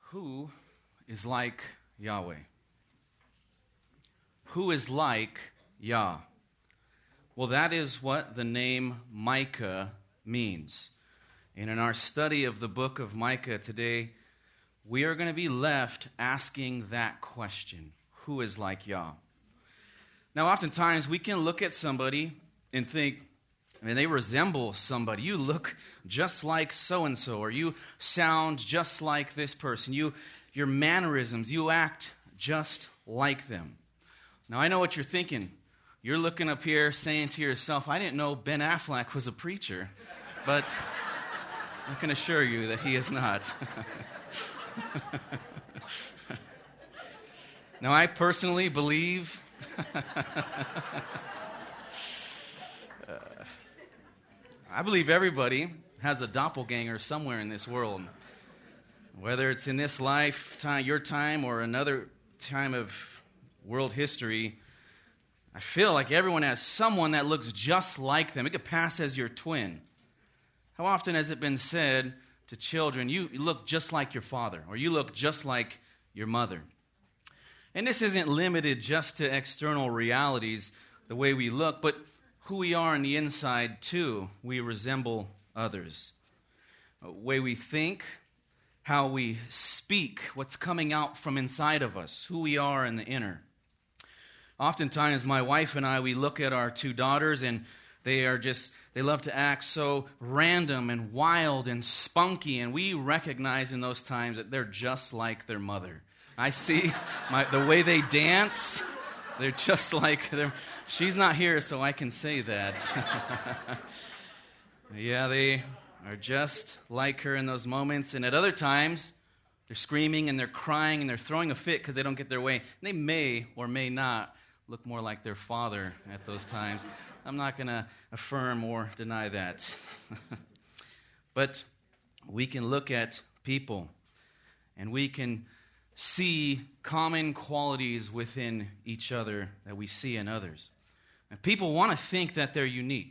Who is like Yahweh? Who is like Yah? Well, that is what the name Micah means. And in our study of the book of Micah today, we are going to be left asking that question. Who is like Yah? Now, oftentimes we can look at somebody and think, they resemble somebody. You look just like so-and-so, or you sound just like this person. Your mannerisms, you act just like them. Now, I know what you're thinking. You're looking up here saying to yourself, I didn't know Ben Affleck was a preacher. But I can assure you that he is not. Now, I personally believe I believe everybody has a doppelganger somewhere in this world. Whether it's in this lifetime, your time, or another time of world history, I feel like everyone has someone that looks just like them. It could pass as your twin. How often has it been said to children, you look just like your father, or you look just like your mother? And this isn't limited just to external realities, the way we look, but who we are on the inside, too. We resemble others. The way we think, how we speak, what's coming out from inside of us, who we are in the inner. Oftentimes, my wife and I, we look at our two daughters, and they love to act so random and wild and spunky, and we recognize in those times that they're just like their mother. I see the way they dance. They're just like them. She's not here, so I can say that. Yeah, they are just like her in those moments. And at other times, they're screaming and they're crying and they're throwing a fit because they don't get their way. And they may or may not look more like their father at those times. I'm not going to affirm or deny that. But we can look at people and we can see common qualities within each other that we see in others. And people want to think that they're unique.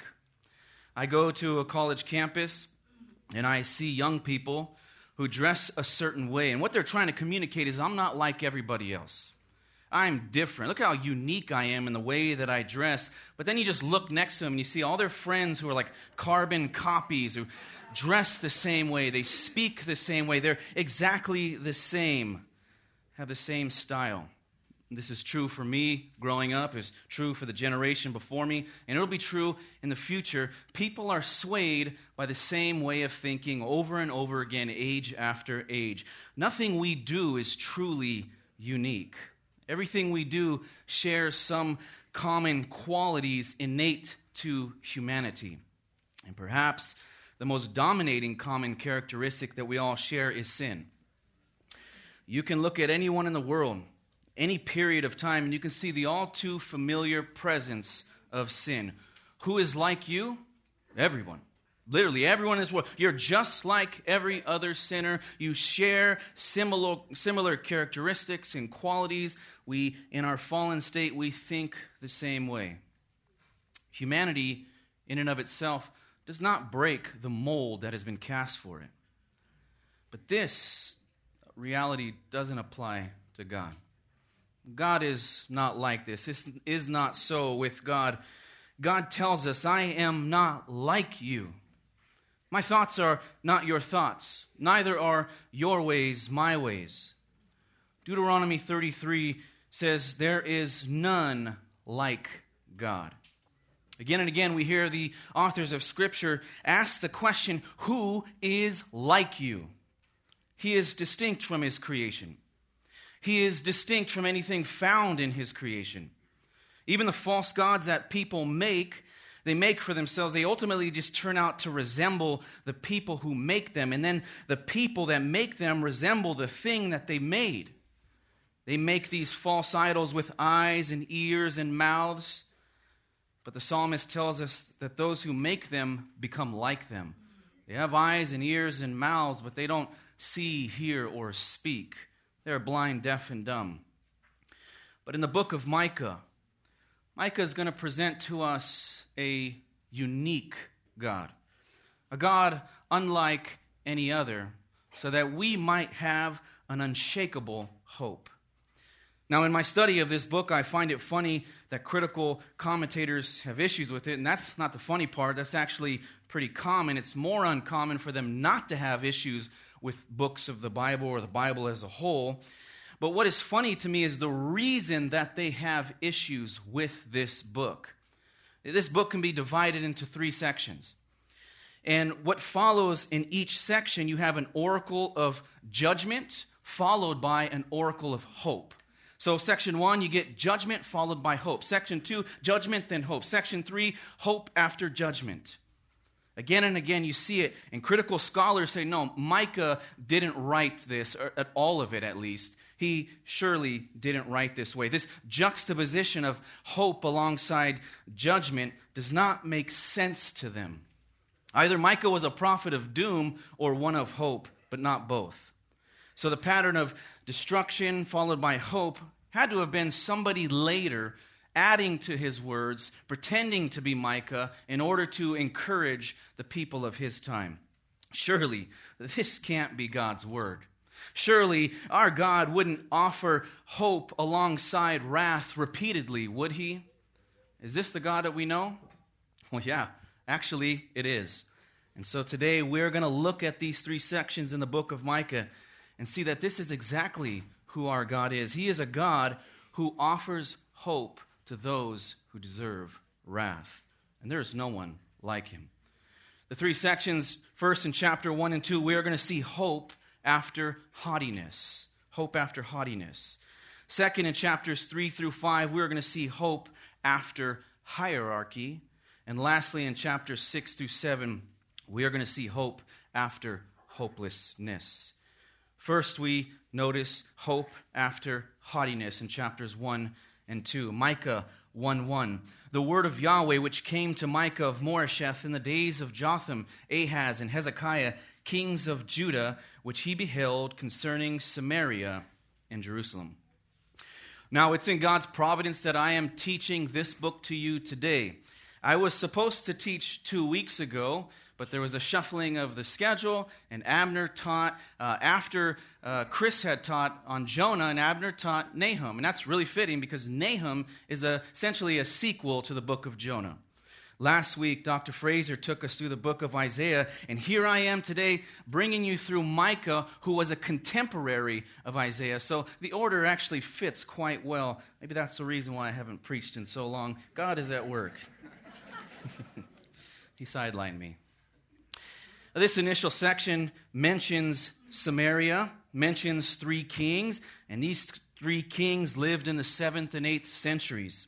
I go to a college campus and I see young people who dress a certain way. And what they're trying to communicate is, I'm not like everybody else. I'm different. Look how unique I am in the way that I dress. But then you just look next to them and you see all their friends who are like carbon copies, who dress the same way. They speak the same way. They're exactly the same. Have the same style. This is true for me growing up. It's true for the generation before me. And it'll be true in the future. People are swayed by the same way of thinking over and over again, age after age. Nothing we do is truly unique. Everything we do shares some common qualities innate to humanity. And perhaps the most dominating common characteristic that we all share is sin. You can look at anyone in the world, any period of time, and you can see the all too familiar presence of sin. Who is like you? Everyone. Literally everyone in this world. You're just like every other sinner. You share similar characteristics and qualities. We, in our fallen state, we think the same way. Humanity, in and of itself, does not break the mold that has been cast for it. But this reality doesn't apply to God. God is not like this. This is not so with God. God tells us, I am not like you. My thoughts are not your thoughts. Neither are your ways my ways. Deuteronomy 33 says, there is none like God. Again and again, we hear the authors of Scripture ask the question, who is like you? He is distinct from his creation. He is distinct from anything found in his creation. Even the false gods that people make for themselves, they ultimately just turn out to resemble the people who make them. And then the people that make them resemble the thing that they made. They make these false idols with eyes and ears and mouths. But the psalmist tells us that those who make them become like them. They have eyes and ears and mouths, but they don't see, hear, or speak. They're blind, deaf, and dumb. But in the book of Micah, Micah is going to present to us a unique God. A God unlike any other, so that we might have an unshakable hope. Now, in my study of this book, I find it funny that critical commentators have issues with it, and that's not the funny part. That's actually pretty common. It's more uncommon for them not to have issues with books of the Bible or the Bible as a whole. But what is funny to me is the reason that they have issues with this book. This book can be divided into 3 sections. And what follows in each section, you have an oracle of judgment followed by an oracle of hope. So section 1, you get judgment followed by hope. Section 2, judgment, then hope. Section 3, hope after judgment. Again and again, you see it. And critical scholars say, no, Micah didn't write this, or at all of it at least. He surely didn't write this way. This juxtaposition of hope alongside judgment does not make sense to them. Either Micah was a prophet of doom or one of hope, but not both. So the pattern of destruction followed by hope had to have been somebody later adding to his words, pretending to be Micah in order to encourage the people of his time. Surely, this can't be God's word. Surely, our God wouldn't offer hope alongside wrath repeatedly, would he? Is this the God that we know? Well, yeah, actually, it is. And so today, we're going to look at these 3 sections in the book of Micah and see that this is exactly who our God is. He is a God who offers hope to those who deserve wrath. And there is no one like him. The 3 sections, first in chapter 1 and 2, we are going to see hope after haughtiness. Hope after haughtiness. Second, in chapters 3 through 5, we are going to see hope after hierarchy. And lastly, in chapters 6 through 7, we are going to see hope after hopelessness. First, we notice hope after haughtiness in chapters 1 and 2. Micah 1:1. The word of Yahweh which came to Micah of Moresheth in the days of Jotham, Ahaz, and Hezekiah, kings of Judah, which he beheld concerning Samaria and Jerusalem. Now, it's in God's providence that I am teaching this book to you today. I was supposed to teach 2 weeks ago, but there was a shuffling of the schedule, and Abner taught after Chris had taught on Jonah, and Abner taught Nahum. And that's really fitting because Nahum is essentially a sequel to the book of Jonah. Last week, Dr. Fraser took us through the book of Isaiah, and here I am today bringing you through Micah, who was a contemporary of Isaiah. So the order actually fits quite well. Maybe that's the reason why I haven't preached in so long. God is at work. He sidelined me. This initial section mentions Samaria, mentions 3 kings, and these 3 kings lived in the 7th and 8th centuries.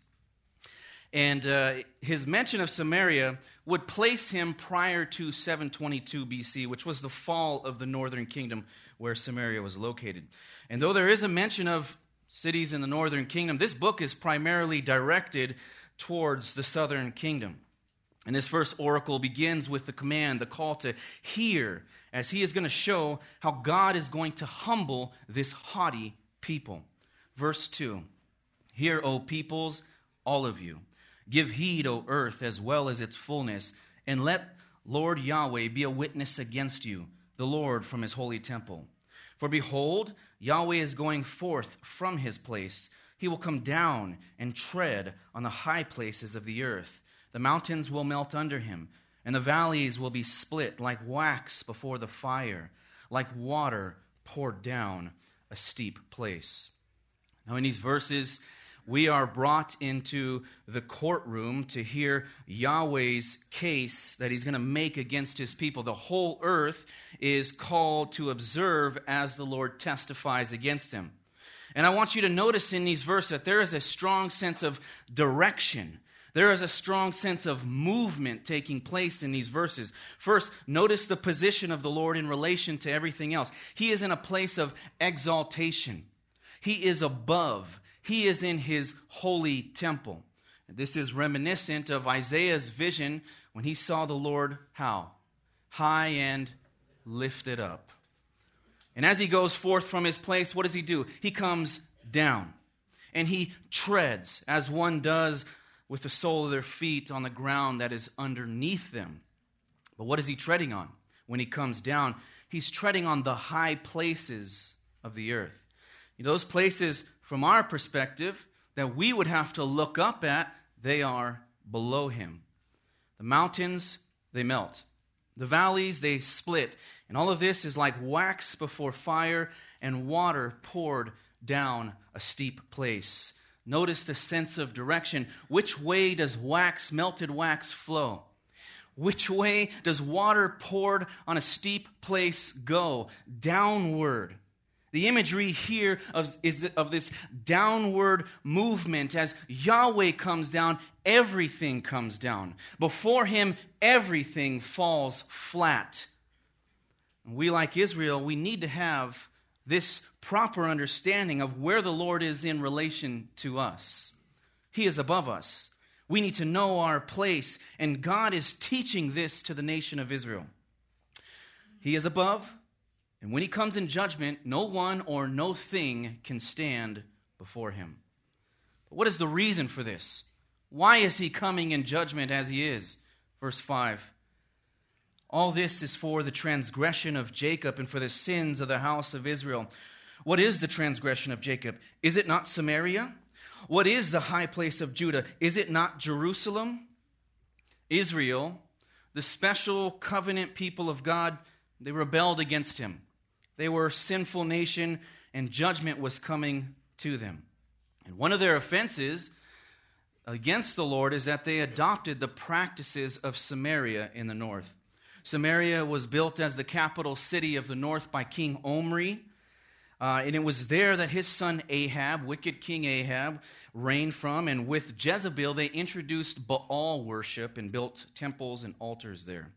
And his mention of Samaria would place him prior to 722 BC, which was the fall of the northern kingdom where Samaria was located. And though there is a mention of cities in the northern kingdom, this book is primarily directed towards the southern kingdom. And this first oracle begins with the command, the call to hear, as he is going to show how God is going to humble this haughty people. Verse 2, Hear, O peoples, all of you. Give heed, O earth, as well as its fullness, and let Lord Yahweh be a witness against you, the Lord from his holy temple. For behold, Yahweh is going forth from his place. He will come down and tread on the high places of the earth. The mountains will melt under him, and the valleys will be split like wax before the fire, like water poured down a steep place. Now in these verses, we are brought into the courtroom to hear Yahweh's case that he's going to make against his people. The whole earth is called to observe as the Lord testifies against them. And I want you to notice in these verses that there is a strong sense of direction. There is a strong sense of movement taking place in these verses. First, notice the position of the Lord in relation to everything else. He is in a place of exaltation. He is above. He is in his holy temple. This is reminiscent of Isaiah's vision when he saw the Lord how? High and lifted up. And as he goes forth from his place, what does he do? He comes down and he treads as one does with the sole of their feet on the ground that is underneath them. But what is he treading on when he comes down? He's treading on the high places of the earth. Those places, from our perspective, that we would have to look up at, they are below him. The mountains, they melt. The valleys, they split. And all of this is like wax before fire and water poured down a steep place. Notice the sense of direction. Which way does melted wax flow? Which way does water poured on a steep place go? Downward. The imagery here is of this downward movement. As Yahweh comes down, everything comes down. Before him, everything falls flat. We, like Israel, we need to have this proper understanding of where the Lord is in relation to us. He is above us. We need to know our place, and God is teaching this to the nation of Israel. He is above, and when he comes in judgment, no one or no thing can stand before him. But what is the reason for this? Why is he coming in judgment as he is? Verse 5. All this is for the transgression of Jacob and for the sins of the house of Israel. What is the transgression of Jacob? Is it not Samaria? What is the high place of Judah? Is it not Jerusalem? Israel, the special covenant people of God, they rebelled against him. They were a sinful nation, and judgment was coming to them. And one of their offenses against the Lord is that they adopted the practices of Samaria in the north. Samaria was built as the capital city of the north by King Omri. And it was there that his son Ahab, wicked King Ahab, reigned from. And with Jezebel, they introduced Baal worship and built temples and altars there.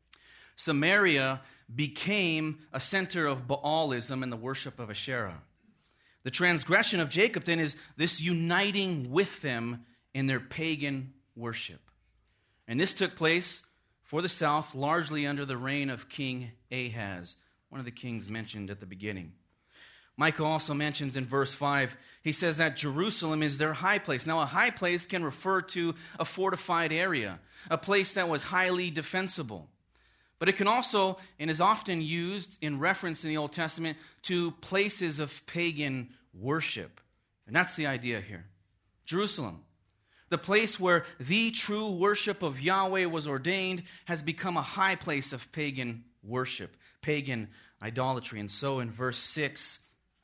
Samaria became a center of Baalism and the worship of Asherah. The transgression of Jacob then is this uniting with them in their pagan worship. And this took place for the south largely under the reign of King Ahaz, one of the kings mentioned at the beginning. Micah also mentions in verse 5, he says that Jerusalem is their high place. Now, a high place can refer to a fortified area, a place that was highly defensible. But it can also, and is often used in reference in the Old Testament, to places of pagan worship. And that's the idea here. Jerusalem, the place where the true worship of Yahweh was ordained, has become a high place of pagan worship, pagan idolatry. And so in verse 6,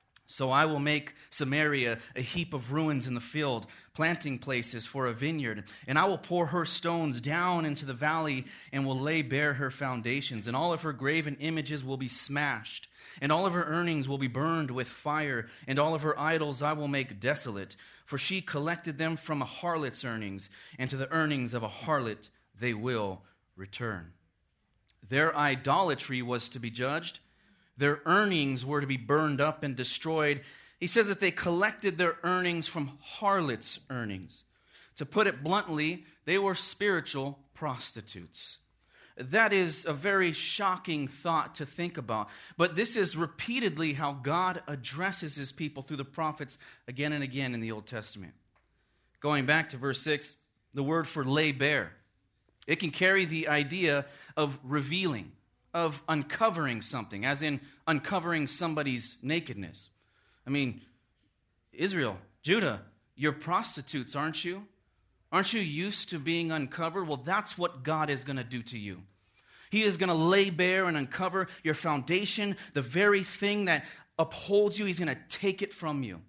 so I will make Samaria a heap of ruins in the field, planting places for a vineyard. And I will pour her stones down into the valley and will lay bare her foundations. And all of her graven images will be smashed. And all of her earnings will be burned with fire. And all of her idols I will make desolate. For she collected them from a harlot's earnings. And to the earnings of a harlot they will return. Their idolatry was to be judged. Their earnings were to be burned up and destroyed. He says that they collected their earnings from harlots' earnings. To put it bluntly, they were spiritual prostitutes. That is a very shocking thought to think about. But this is repeatedly how God addresses his people through the prophets again and again in the Old Testament. Going back to verse 6, the word for lay bare. It can carry the idea of revealing, of uncovering something, as in uncovering somebody's nakedness. I mean, Israel, Judah, you're prostitutes, aren't you? Aren't you used to being uncovered? Well, that's what God is going to do to you. He is going to lay bare and uncover your foundation, the very thing that upholds you. He's going to take it from you.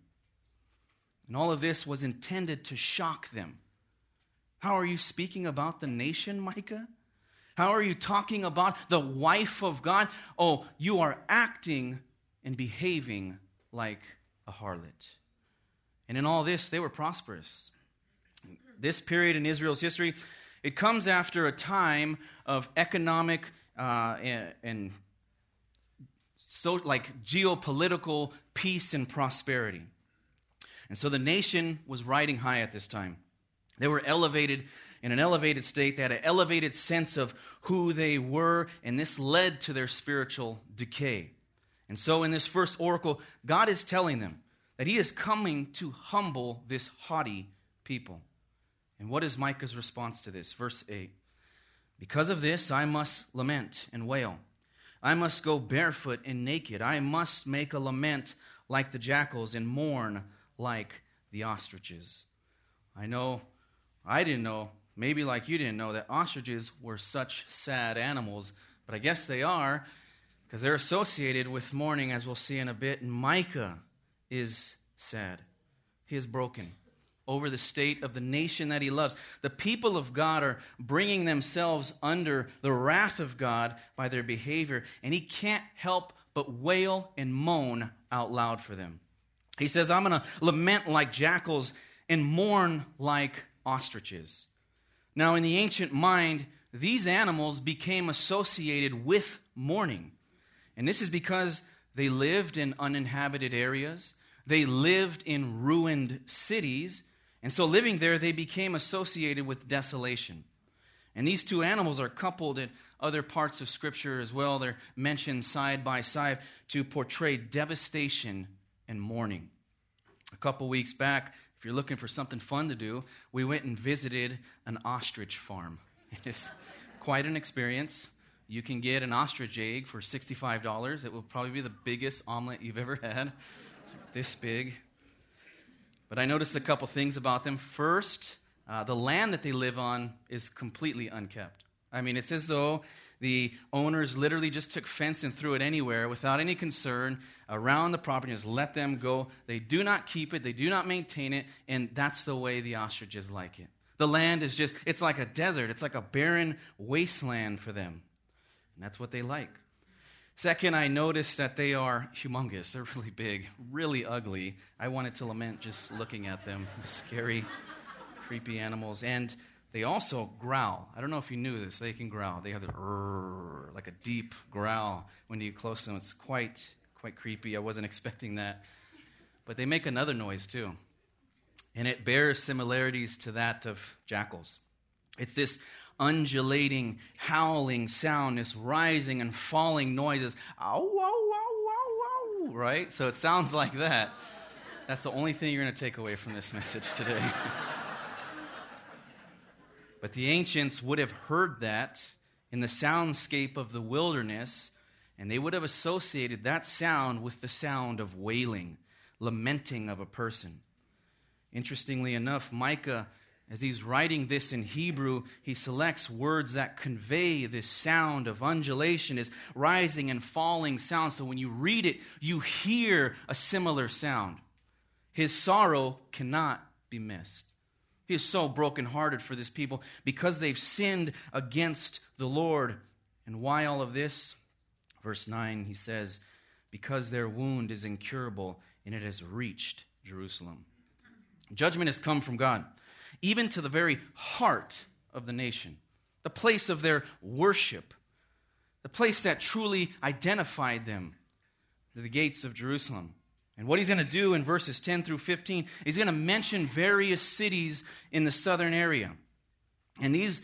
And all of this was intended to shock them. How are you speaking about the nation, Micah? How are you talking about the wife of God? Oh, you are acting and behaving like a harlot. And in all this, they were prosperous. This period in Israel's history, it comes after a time of economic and so like geopolitical peace and prosperity. And so the nation was riding high at this time. They were elevated in an elevated state. They had an elevated sense of who they were, and this led to their spiritual decay. And so in this first oracle, God is telling them that he is coming to humble this haughty people. And what is Micah's response to this? Verse 8, because of this I must lament and wail. I must go barefoot and naked. I must make a lament like the jackals and mourn like the ostriches. I didn't know, maybe like you didn't know, that ostriches were such sad animals, but I guess they are, because they're associated with mourning, as we'll see in a bit. And Micah is sad. He is broken over the state of the nation that he loves. The people of God are bringing themselves under the wrath of God by their behavior, and he can't help but wail and moan out loud for them. He says, I'm going to lament like jackals and mourn like ostriches. Now, in the ancient mind, these animals became associated with mourning. And this is because they lived in uninhabited areas. They lived in ruined cities. And so living there, they became associated with desolation. And these two animals are coupled in other parts of Scripture as well. They're mentioned side by side to portray devastation and mourning. A couple weeks back, if you're looking for something fun to do, we went and visited an ostrich farm. It is quite an experience. You can get an ostrich egg for $65. It will probably be the biggest omelet you've ever had. It's like this big. But I noticed a couple things about them. First, the land that they live on is completely unkept. I mean, it's as though the owners literally just took fence and threw it anywhere without any concern around the property, just let them go. They do not keep it, they do not maintain it, and that's the way the ostriches like it. The land is just, it's like a desert, it's like a barren wasteland for them. And that's what they like. Second, I noticed that they are humongous. They're really big, really ugly. I wanted to lament just looking at them. Scary, creepy animals. And they also growl. I don't know if you knew this. They can growl. They have this like a deep growl when you get close to them. It's quite creepy. I wasn't expecting that. But they make another noise too. And it bears similarities to that of jackals. It's this undulating, howling sound, this rising and falling noises. Ow, ow, ow, ow, ow, right? So it sounds like that. That's the only thing you're going to take away from this message today. But the ancients would have heard that in the soundscape of the wilderness, and they would have associated that sound with the sound of wailing, lamenting of a person. Interestingly enough, Micah, as he's writing this in Hebrew, he selects words that convey this sound of undulation, this rising and falling sound. So when you read it, you hear a similar sound. His sorrow cannot be missed. He is so brokenhearted for this people because they've sinned against the Lord. And why all of this? Verse 9, he says, because their wound is incurable and it has reached Jerusalem. Judgment has come from God, even to the very heart of the nation, the place of their worship, the place that truly identified them, the gates of Jerusalem. And what he's going to do in verses 10 through 15, he's going to mention various cities in the southern area. And these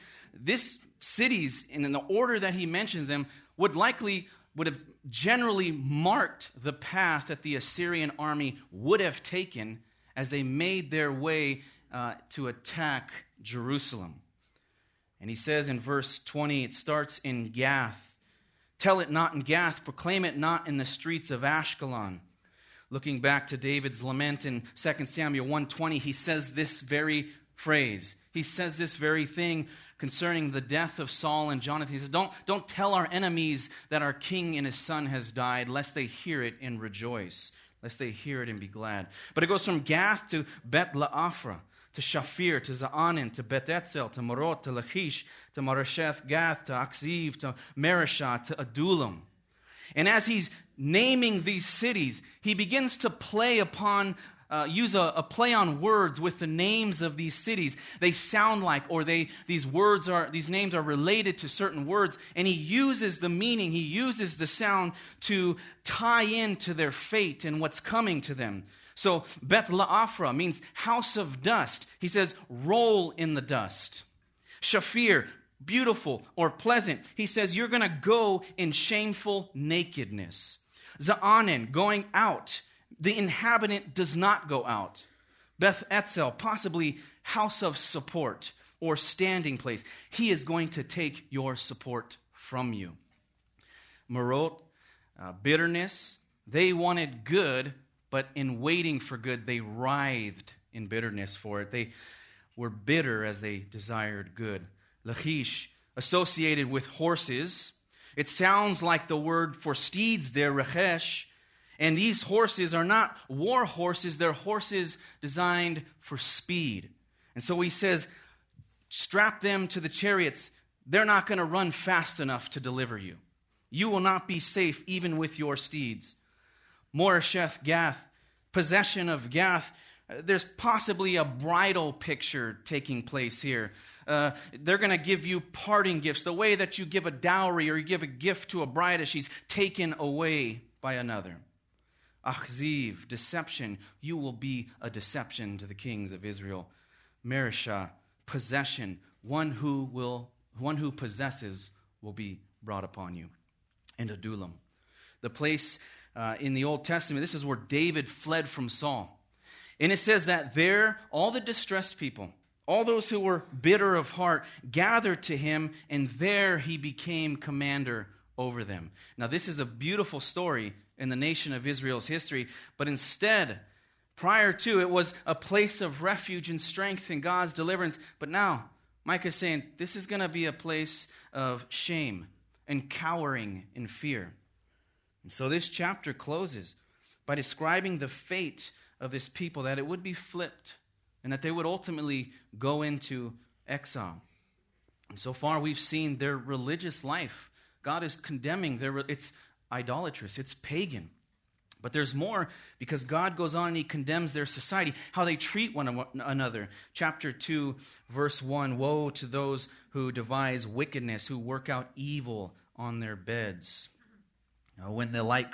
cities, in the order that he mentions them, would have generally marked the path that the Assyrian army would have taken as they made their way to attack Jerusalem. And he says in verse 20, it starts in Gath. Tell it not in Gath, proclaim it not in the streets of Ashkelon. Looking back to David's lament in 2 Samuel 1:20, he says this very phrase. He says this very thing concerning the death of Saul and Jonathan. He says, don't tell our enemies that our king and his son has died, lest they hear it and rejoice, lest they hear it and be glad. But it goes from Gath to Bet-Le'afra, to Shafir, to Za'anan, to Bet-Etzel, to Morot, to Lachish, to Maresheth Gath, to Akziv, to Mareshah, to Adullam. And as he's naming these cities, he begins to play upon, use a play on words with the names of these cities. They sound like, or these names are related to certain words, and he uses the meaning, he uses the sound to tie into their fate and what's coming to them. So Bet-Le'afra means house of dust. He says, roll in the dust. Shafir, beautiful or pleasant. He says, you're going to go in shameful nakedness. Za'anan, going out. The inhabitant does not go out. Beth-Etzel, possibly house of support or standing place. He is going to take your support from you. Marot, bitterness. They wanted good, but in waiting for good, they writhed in bitterness for it. They were bitter as they desired good. Lachish, associated with horses. It sounds like the word for steeds there, rechesh. And these horses are not war horses. They're horses designed for speed. And so he says, strap them to the chariots. They're not going to run fast enough to deliver you. You will not be safe even with your steeds. Moresheth Gath, possession of Gath. There's possibly a bridal picture taking place here. They're going to give you parting gifts, the way that you give a dowry or you give a gift to a bride as she's taken away by another. Achziv, deception. You will be a deception to the kings of Israel. Merishah, possession. One who possesses will be brought upon you. And Adullam. The place in the Old Testament, this is where David fled from Saul. And it says that there, all the distressed people, all those who were bitter of heart, gathered to him, and there he became commander over them. Now, this is a beautiful story in the nation of Israel's history, but instead, prior to, it was a place of refuge and strength in God's deliverance. But now, Micah is saying, this is going to be a place of shame and cowering in fear. And so this chapter closes by describing the fate of this people, that it would be flipped and that they would ultimately go into exile. And so far we've seen their religious life. God is condemning it's idolatrous, it's pagan. But there's more, because God goes on and he condemns their society, how they treat one another. Chapter 2, verse 1, woe to those who devise wickedness, who work out evil on their beds. Now, when the light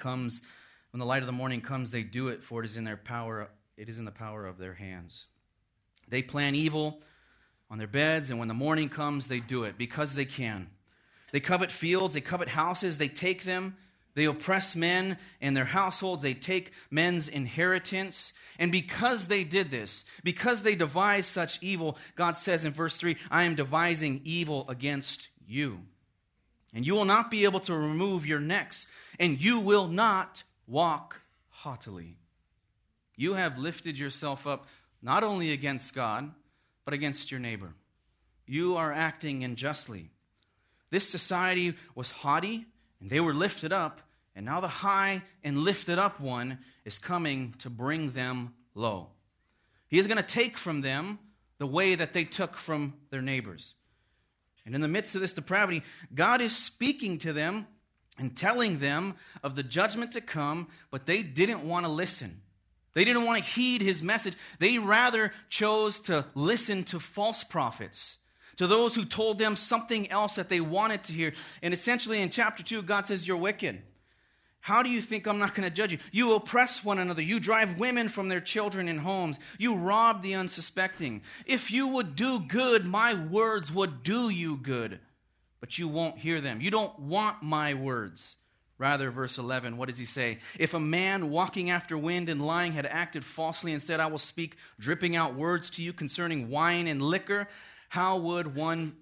of the morning comes, they do it, for it is in the power of their hands. They plan evil on their beds, and when the morning comes, they do it because they can. They covet fields, they covet houses, they take them. They oppress men and their households. They take men's inheritance. And because they did this, because they devised such evil, God says in verse 3, I am devising evil against you. And you will not be able to remove your necks, and you will not walk haughtily. You have lifted yourself up not only against God, but against your neighbor. You are acting unjustly. This society was haughty, and they were lifted up, and now the high and lifted up one is coming to bring them low. He is going to take from them the way that they took from their neighbors. And in the midst of this depravity, God is speaking to them and telling them of the judgment to come, but they didn't want to listen. They didn't want to heed his message. They rather chose to listen to false prophets, to those who told them something else that they wanted to hear. And essentially in chapter 2, God says, you're wicked. How do you think I'm not going to judge you? You oppress one another. You drive women from their children in homes. You rob the unsuspecting. If you would do good, my words would do you good. But you won't hear them. You don't want my words. Rather, verse 11, what does he say? If a man walking after wind and lying had acted falsely and said, I will speak dripping out words to you concerning wine and liquor, how would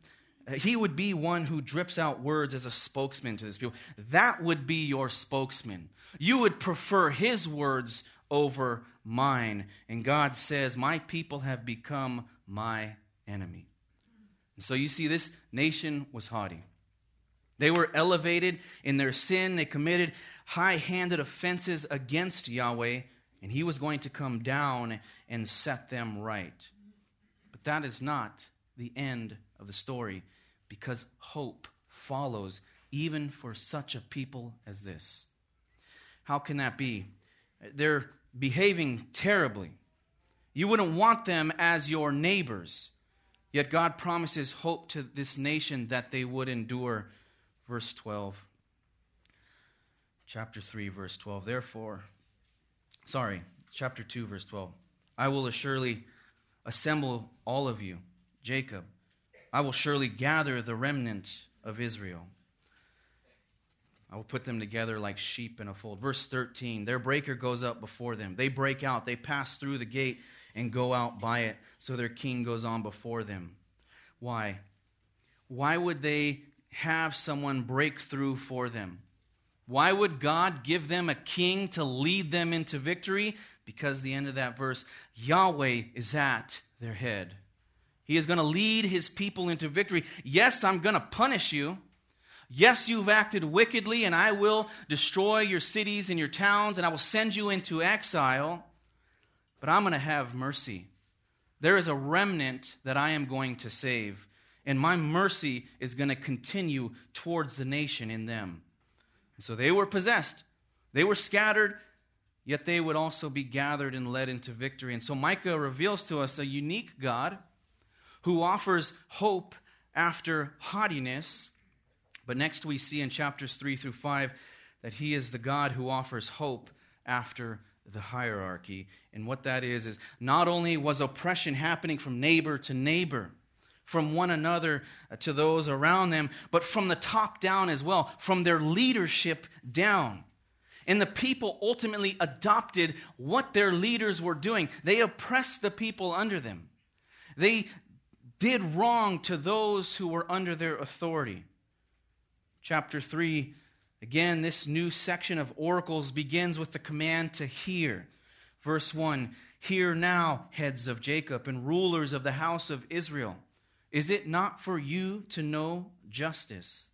he would be one who drips out words as a spokesman to this people. That would be your spokesman. You would prefer his words over mine. And God says, my people have become my enemy. And so you see, this nation was haughty. They were elevated in their sin. They committed high-handed offenses against Yahweh, and he was going to come down and set them right. But that is not the end of the story, because hope follows even for such a people as this. How can that be? They're behaving terribly. You wouldn't want them as your neighbors, yet God promises hope to this nation that they would endure. Verse 12. Chapter 3, verse 12. Chapter 2, verse 12. I will surely assemble all of you, Jacob. I will surely gather the remnant of Israel. I will put them together like sheep in a fold. Verse 13. Their breaker goes up before them. They break out. They pass through the gate and go out by it. So their king goes on before them. Why? Why would they have someone break through for them? Why would God give them a king to lead them into victory? Because the end of that verse, Yahweh is at their head. He is going to lead his people into victory. Yes, I'm going to punish you. Yes, you've acted wickedly, and I will destroy your cities and your towns, and I will send you into exile. But I'm going to have mercy. There is a remnant that I am going to save, and my mercy is going to continue towards the nation in them. And so they were possessed. They were scattered, yet they would also be gathered and led into victory. And so Micah reveals to us a unique God who offers hope after haughtiness. But next we see in chapters 3 through 5 that he is the God who offers hope after the hierarchy. And what that is not only was oppression happening from neighbor to neighbor, from one another to those around them, but from the top down as well, from their leadership down. And the people ultimately adopted what their leaders were doing. They oppressed the people under them. They did wrong to those who were under their authority. Chapter 3, again, this new section of oracles begins with the command to hear. Verse 1, "Hear now, heads of Jacob and rulers of the house of Israel. Is it not for you to know justice?"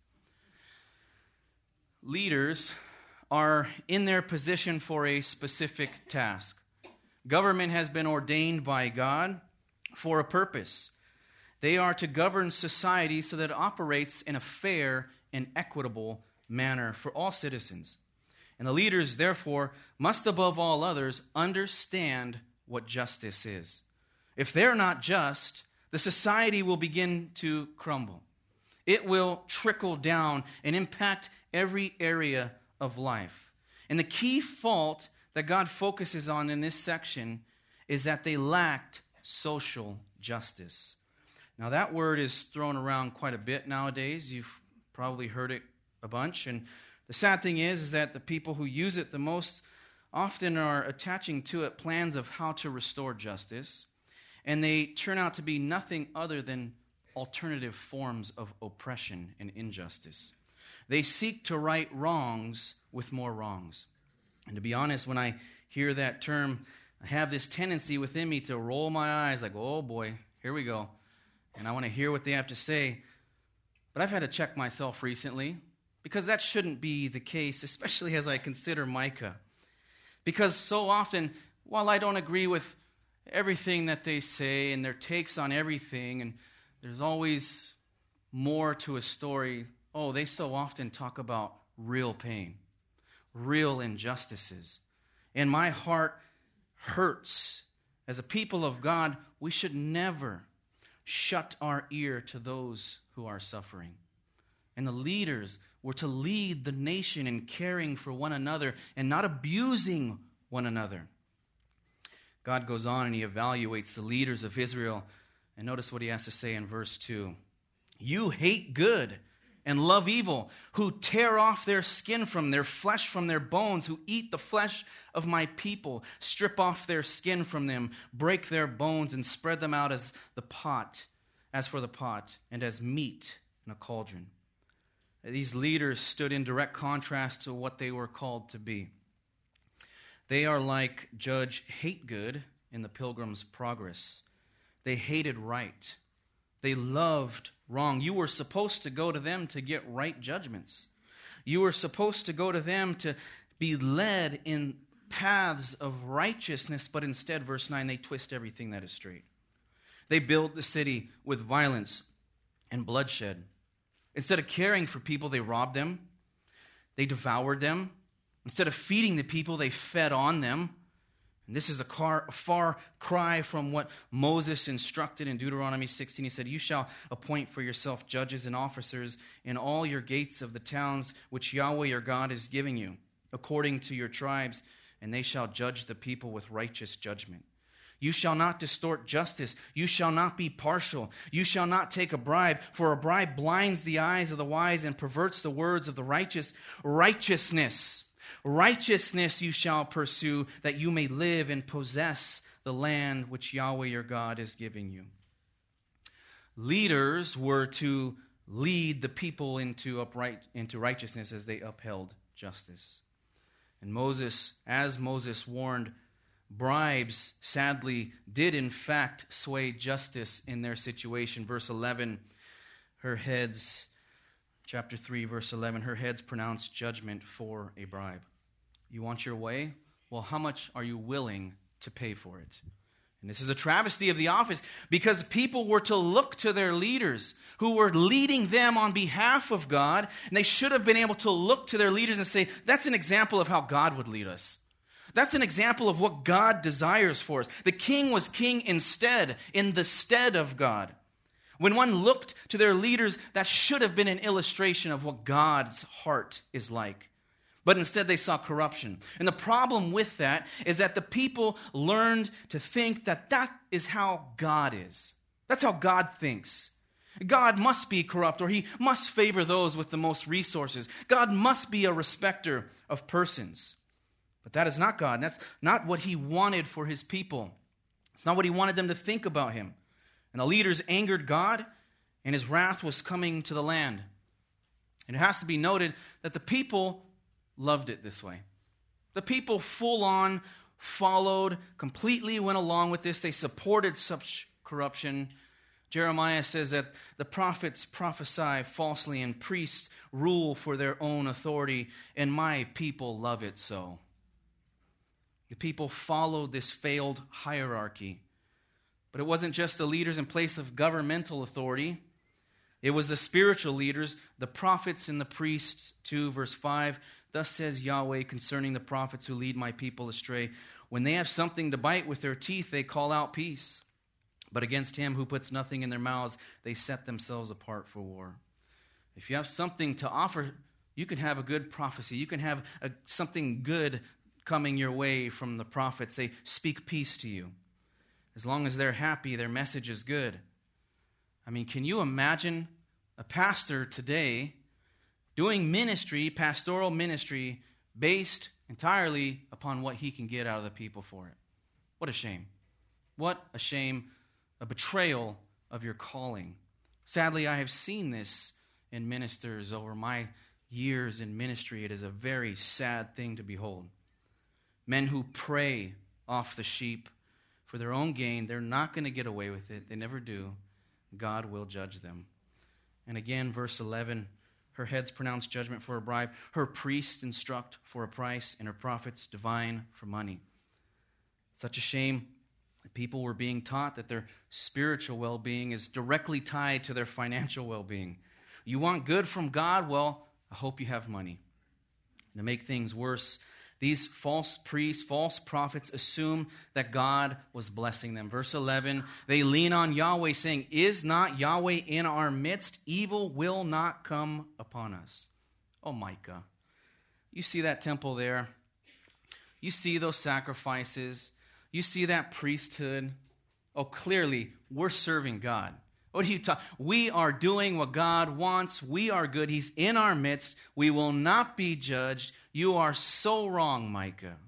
Leaders are in their position for a specific task. Government has been ordained by God for a purpose. They are to govern society so that it operates in a fair and equitable manner for all citizens. And the leaders, therefore, must above all others understand what justice is. If they're not just, the society will begin to crumble. It will trickle down and impact every area of life. And the key fault that God focuses on in this section is that they lacked social justice. Now, that word is thrown around quite a bit nowadays. You've probably heard it a bunch. And the sad thing is that the people who use it the most often are attaching to it plans of how to restore justice. And they turn out to be nothing other than alternative forms of oppression and injustice. They seek to right wrongs with more wrongs. And to be honest, when I hear that term, I have this tendency within me to roll my eyes like, oh boy, here we go. And I want to hear what they have to say. But I've had to check myself recently, because that shouldn't be the case, especially as I consider Micah. Because so often, while I don't agree with everything that they say and their takes on everything, and there's always more to a story, they so often talk about real pain, real injustices. And my heart hurts. As a people of God, we should never shut our ear to those who are suffering. And the leaders were to lead the nation in caring for one another and not abusing one another. God goes on and he evaluates the leaders of Israel. And notice what he has to say in verse 2. "You hate good and love evil, who tear off their skin from their flesh from their bones, who eat the flesh of my people, strip off their skin from them, break their bones and spread them out as for the pot, and as meat in a cauldron." These leaders stood in direct contrast to what they were called to be. They are like Judge Hategood in The Pilgrim's Progress. They hated right. They loved wrong. You were supposed to go to them to get right judgments. You were supposed to go to them to be led in paths of righteousness, but instead, verse 9, they twist everything that is straight. They built the city with violence and bloodshed. Instead of caring for people, they robbed them. They devoured them. Instead of feeding the people, they fed on them. And this is a far cry from what Moses instructed in Deuteronomy 16. He said, "You shall appoint for yourself judges and officers in all your gates of the towns which Yahweh your God is giving you, according to your tribes, and they shall judge the people with righteous judgment. You shall not distort justice. You shall not be partial. You shall not take a bribe, for a bribe blinds the eyes of the wise and perverts the words of the righteous. Righteousness you shall pursue, that you may live and possess the land which Yahweh your God is giving you." Leaders were to lead the people into righteousness as they upheld justice. And Moses, as Moses warned, bribes, sadly, did in fact sway justice in their situation. Verse 11, chapter 3, verse 11, her heads pronounced judgment for a bribe. You want your way? Well, how much are you willing to pay for it? And this is a travesty of the office because people were to look to their leaders who were leading them on behalf of God, and they should have been able to look to their leaders and say, that's an example of how God would lead us. That's an example of what God desires for us. The king was king in the stead of God. When one looked to their leaders, that should have been an illustration of what God's heart is like. But instead they saw corruption. And the problem with that is that the people learned to think that that is how God is. That's how God thinks. God must be corrupt, or he must favor those with the most resources. God must be a respecter of persons. But that is not God. And that's not what he wanted for his people. It's not what he wanted them to think about him. And the leaders angered God, and his wrath was coming to the land. And it has to be noted that the people loved it this way. The people full on followed, completely went along with this. They supported such corruption. Jeremiah says that the prophets prophesy falsely and priests rule for their own authority, and my people love it so. The people followed this failed hierarchy. But it wasn't just the leaders in place of governmental authority. It was the spiritual leaders, the prophets and the priests, too. Verse 5, thus says Yahweh concerning the prophets who lead my people astray. When they have something to bite with their teeth, they call out peace. But against him who puts nothing in their mouths, they set themselves apart for war. If you have something to offer, you can have a good prophecy. You can have something good coming your way from the prophets. They speak peace to you. As long as they're happy, their message is good. I mean, can you imagine a pastor today doing ministry, pastoral ministry, based entirely upon what he can get out of the people for it? What a shame. What a shame, a betrayal of your calling. Sadly, I have seen this in ministers over my years in ministry. It is a very sad thing to behold. Men who prey off the sheep for their own gain, they're not going to get away with it. They never do. God will judge them. And again, verse 11, her heads pronounce judgment for a bribe, her priests instruct for a price, and her prophets divine for money. Such a shame that people were being taught that their spiritual well-being is directly tied to their financial well-being. You want good from God? Well, I hope you have money. And to make things worse, these false priests, false prophets assume that God was blessing them. Verse 11, they lean on Yahweh, saying, is not Yahweh in our midst? Evil will not come upon us. Oh, Micah, you see that temple there? You see those sacrifices? You see that priesthood? Oh, clearly, we're serving God. What are you talking? We are doing what God wants. We are good. He's in our midst. We will not be judged. You are so wrong, Micah.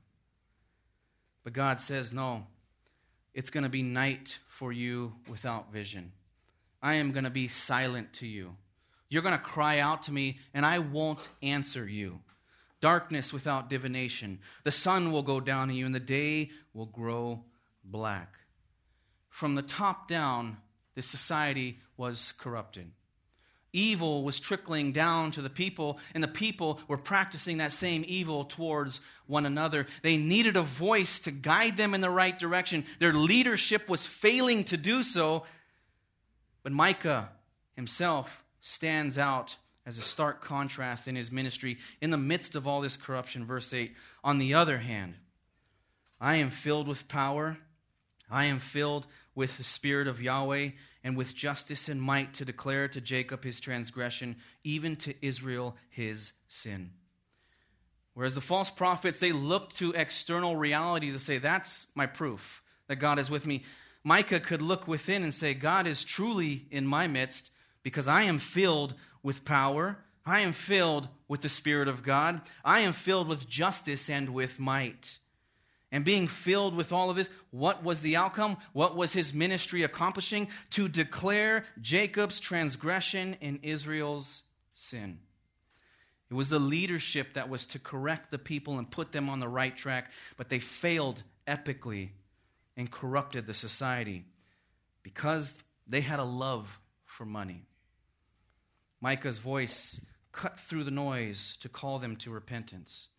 But God says, no, it's going to be night for you without vision. I am going to be silent to you. You're going to cry out to me, and I won't answer you. Darkness without divination. The sun will go down on you, and the day will grow black. From the top down, this society was corrupted. Evil was trickling down to the people, and the people were practicing that same evil towards one another. They needed a voice to guide them in the right direction. Their leadership was failing to do so. But Micah himself stands out as a stark contrast in his ministry in the midst of all this corruption. Verse 8, on the other hand, I am filled with power. I am filled with the Spirit of Yahweh, and with justice and might to declare to Jacob his transgression, even to Israel his sin. Whereas the false prophets, they look to external realities to say, that's my proof that God is with me. Micah could look within and say, God is truly in my midst because I am filled with power. I am filled with the Spirit of God. I am filled with justice and with might. And being filled with all of this, what was the outcome? What was his ministry accomplishing? To declare Jacob's transgression and Israel's sin. It was the leadership that was to correct the people and put them on the right track, but they failed epically and corrupted the society because they had a love for money. Micah's voice cut through the noise to call them to repentance.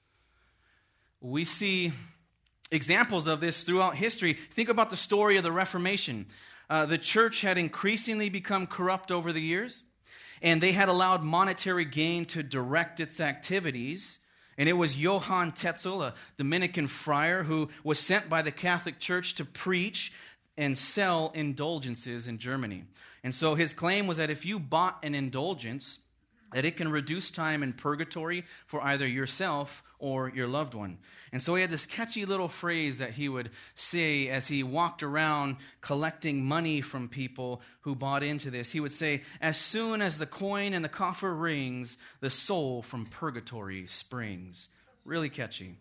We see examples of this throughout history. Think about the story of the Reformation. The church had increasingly become corrupt over the years, and they had allowed monetary gain to direct its activities. And it was Johann Tetzel, a Dominican friar, who was sent by the Catholic Church to preach and sell indulgences in Germany. And so his claim was that if you bought an indulgence, that it can reduce time in purgatory for either yourself or your loved one. And so he had this catchy little phrase that he would say as he walked around collecting money from people who bought into this. He would say, "As soon as the coin in the coffer rings, the soul from purgatory springs." Really catchy.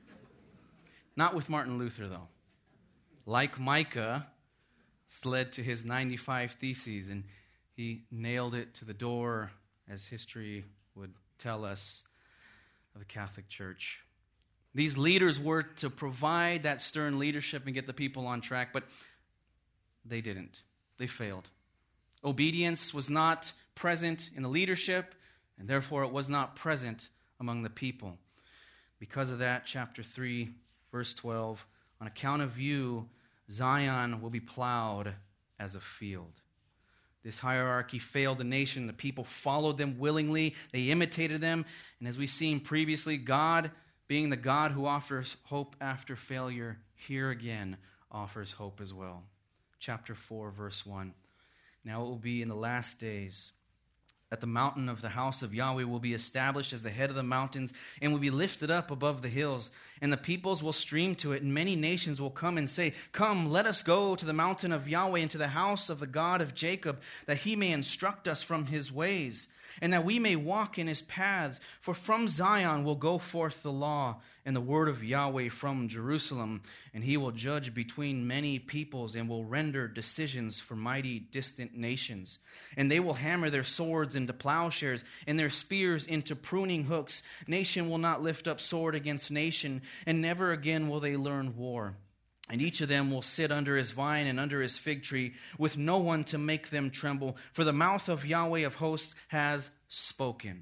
Not with Martin Luther, though. Like Micah, this led to his 95 Theses, and he nailed it to the door, as history would tell us, of the Catholic Church. These leaders were to provide that stern leadership and get the people on track, but they didn't. They failed. Obedience was not present in the leadership, and therefore it was not present among the people. Because of that, chapter 3, verse 12, "On account of you, Zion will be plowed as a field." This hierarchy failed the nation. The people followed them willingly. They imitated them. And as we've seen previously, God, being the God who offers hope after failure, here again offers hope as well. Chapter 4, verse 1. "Now it will be in the last days that the mountain of the house of Yahweh will be established as the head of the mountains and will be lifted up above the hills. And the peoples will stream to it, and many nations will come and say, 'Come, let us go to the mountain of Yahweh and to the house of the God of Jacob, that he may instruct us from his ways, and that we may walk in his paths. For from Zion will go forth the law and the word of Yahweh from Jerusalem. And he will judge between many peoples and will render decisions for mighty distant nations. And they will hammer their swords into plowshares and their spears into pruning hooks. Nation will not lift up sword against nation, and never again will they learn war. And each of them will sit under his vine and under his fig tree, with no one to make them tremble. For the mouth of Yahweh of hosts has spoken."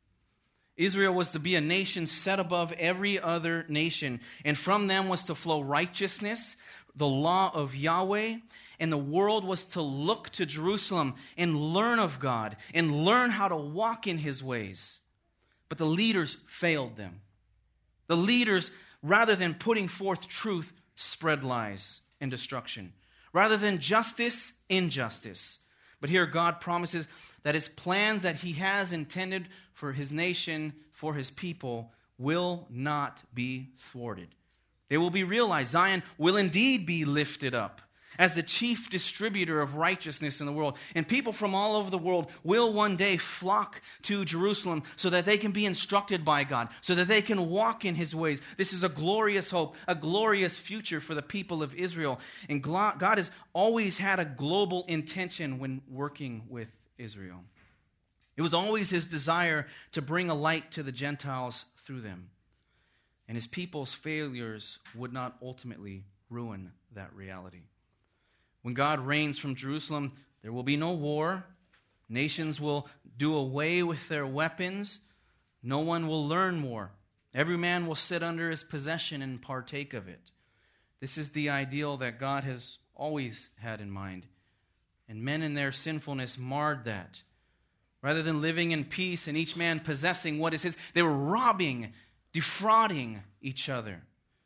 Israel was to be a nation set above every other nation, and from them was to flow righteousness, the law of Yahweh, and the world was to look to Jerusalem and learn of God and learn how to walk in his ways. But the leaders failed them. The leaders, rather than putting forth truth, spread lies and destruction. Rather than justice, injustice. But here God promises that his plans that he has intended for his nation, for his people, will not be thwarted. They will be realized. Zion will indeed be lifted up as the chief distributor of righteousness in the world. And people from all over the world will one day flock to Jerusalem so that they can be instructed by God, so that they can walk in his ways. This is a glorious hope, a glorious future for the people of Israel. And God has always had a global intention when working with Israel. It was always his desire to bring a light to the Gentiles through them. And his people's failures would not ultimately ruin that reality. When God reigns from Jerusalem, there will be no war. Nations will do away with their weapons. No one will learn more. Every man will sit under his possession and partake of it. This is the ideal that God has always had in mind. And men in their sinfulness marred that. Rather than living in peace and each man possessing what is his, they were robbing, defrauding each other.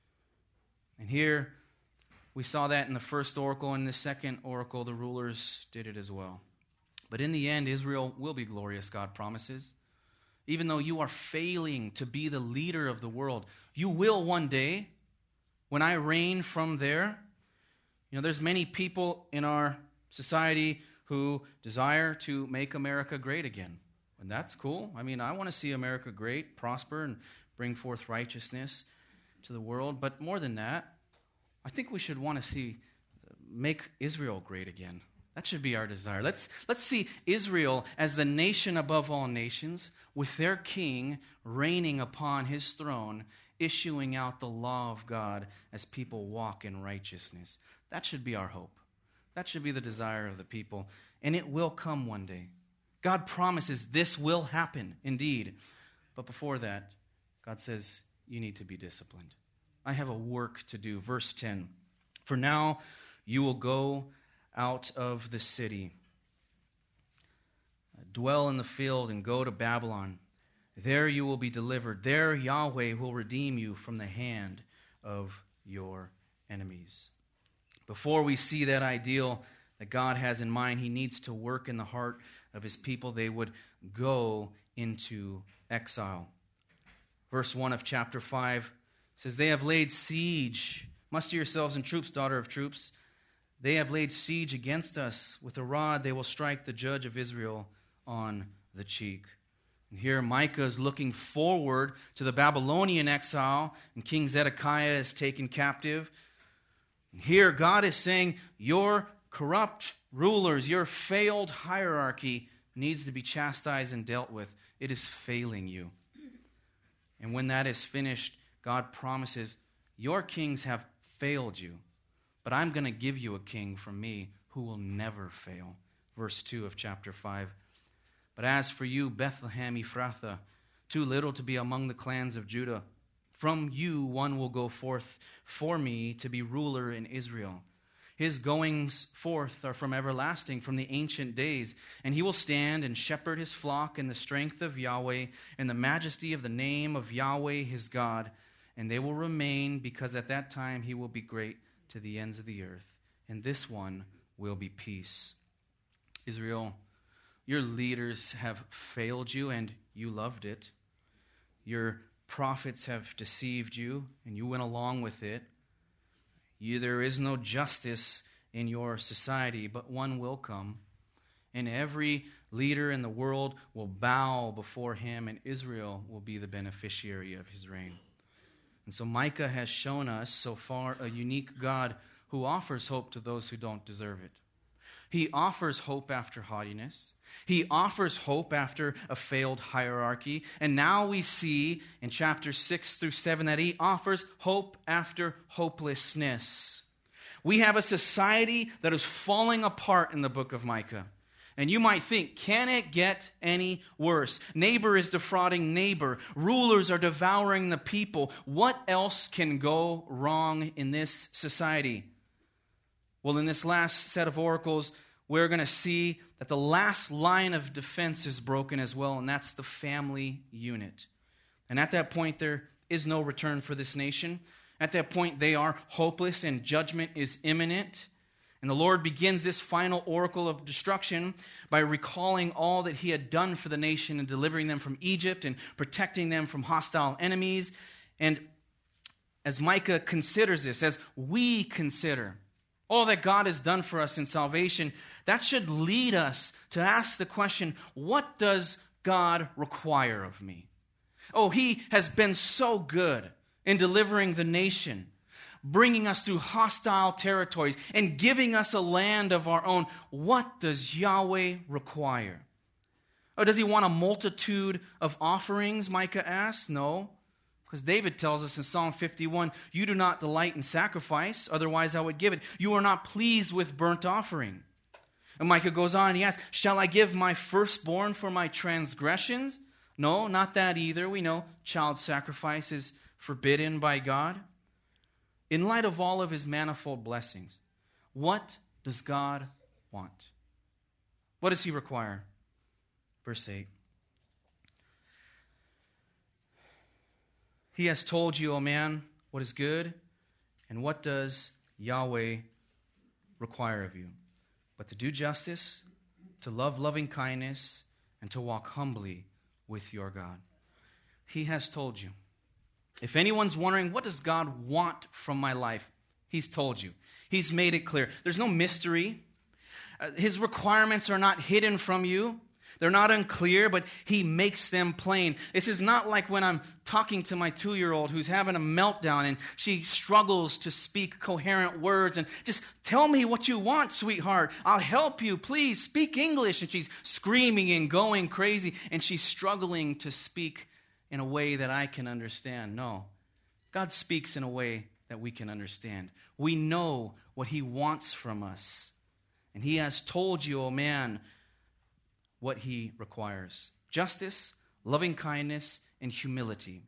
And here, we saw that in the first oracle. In the second oracle, the rulers did it as well. But in the end, Israel will be glorious, God promises. Even though you are failing to be the leader of the world, you will one day, when I reign from there. There's many people in our society who desire to make America great again. And that's cool. I want to see America great, prosper, and bring forth righteousness to the world. But more than that, I think we should want to see make Israel great again. That should be our desire. Let's see Israel as the nation above all nations, with their king reigning upon his throne, issuing out the law of God as people walk in righteousness. That should be our hope. That should be the desire of the people. And it will come one day. God promises this will happen, indeed. But before that, God says, you need to be disciplined. I have a work to do. Verse 10, for now you will go out of the city, dwell in the field, and go to Babylon. There you will be delivered. There Yahweh will redeem you from the hand of your enemies. Before we see that ideal that God has in mind, he needs to work in the heart of his people. They would go into exile. Verse 1 of chapter 5 says, they have laid siege. Muster yourselves in troops, daughter of troops. They have laid siege against us. With a rod they will strike the judge of Israel on the cheek. And here Micah is looking forward to the Babylonian exile, and King Zedekiah is taken captive. And here God is saying, your corrupt rulers, your failed hierarchy needs to be chastised and dealt with. It is failing you. And when that is finished, God promises, your kings have failed you, but I'm going to give you a king from me who will never fail. Verse 2 of chapter 5. But as for you, Bethlehem Ephrathah, too little to be among the clans of Judah, from you one will go forth for me to be ruler in Israel. His goings forth are from everlasting, from the ancient days, and he will stand and shepherd his flock in the strength of Yahweh, in the majesty of the name of Yahweh his God, and they will remain, because at that time he will be great to the ends of the earth, and this one will be peace. Israel, your leaders have failed you, and you loved it. Your prophets have deceived you, and you went along with it. There is no justice in your society, but one will come, and every leader in the world will bow before him, and Israel will be the beneficiary of his reign. And so Micah has shown us so far a unique God who offers hope to those who don't deserve it. He offers hope after haughtiness. He offers hope after a failed hierarchy. And now we see in chapters 6 through 7 that he offers hope after hopelessness. We have a society that is falling apart in the book of Micah. And you might think, can it get any worse? Neighbor is defrauding neighbor. Rulers are devouring the people. What else can go wrong in this society? Well, in this last set of oracles, we're going to see that the last line of defense is broken as well, and that's the family unit. And at that point, there is no return for this nation. At that point, they are hopeless and judgment is imminent. And the Lord begins this final oracle of destruction by recalling all that he had done for the nation and delivering them from Egypt and protecting them from hostile enemies. And as Micah considers this, as we consider all that God has done for us in salvation, that should lead us to ask the question, what does God require of me? Oh, he has been so good in delivering the nation, bringing us through hostile territories, and giving us a land of our own. What does Yahweh require? Oh, does he want a multitude of offerings, Micah asks? No, because David tells us in Psalm 51, you do not delight in sacrifice, otherwise I would give it. You are not pleased with burnt offering. And Micah goes on and he asks, shall I give my firstborn for my transgressions? No, not that either. We know child sacrifice is forbidden by God. In light of all of his manifold blessings, what does God want? What does he require? Verse 8. He has told you, O man, what is good, and what does Yahweh require of you? But to do justice, to love loving kindness, and to walk humbly with your God. He has told you. If anyone's wondering, what does God want from my life? He's told you. He's made it clear. There's no mystery. His requirements are not hidden from you. They're not unclear, but he makes them plain. This is not like when I'm talking to my 2-year-old who's having a meltdown and she struggles to speak coherent words and just tell me what you want, sweetheart. I'll help you. Please speak English. And she's screaming and going crazy and she's struggling to speak in a way that I can understand. No, God speaks in a way that we can understand. We know what he wants from us. And he has told you, oh man, what he requires: justice, loving kindness, and humility.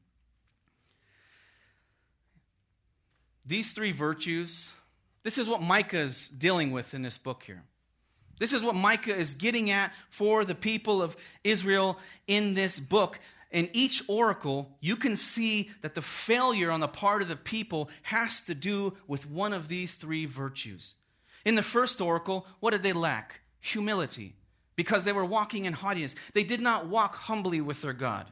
These 3 virtues, this is what Micah is dealing with in this book here. This is what Micah is getting at for the people of Israel in this book. In each oracle, you can see that the failure on the part of the people has to do with one of these 3 virtues. In the first oracle, what did they lack? Humility. Because they were walking in haughtiness. They did not walk humbly with their God.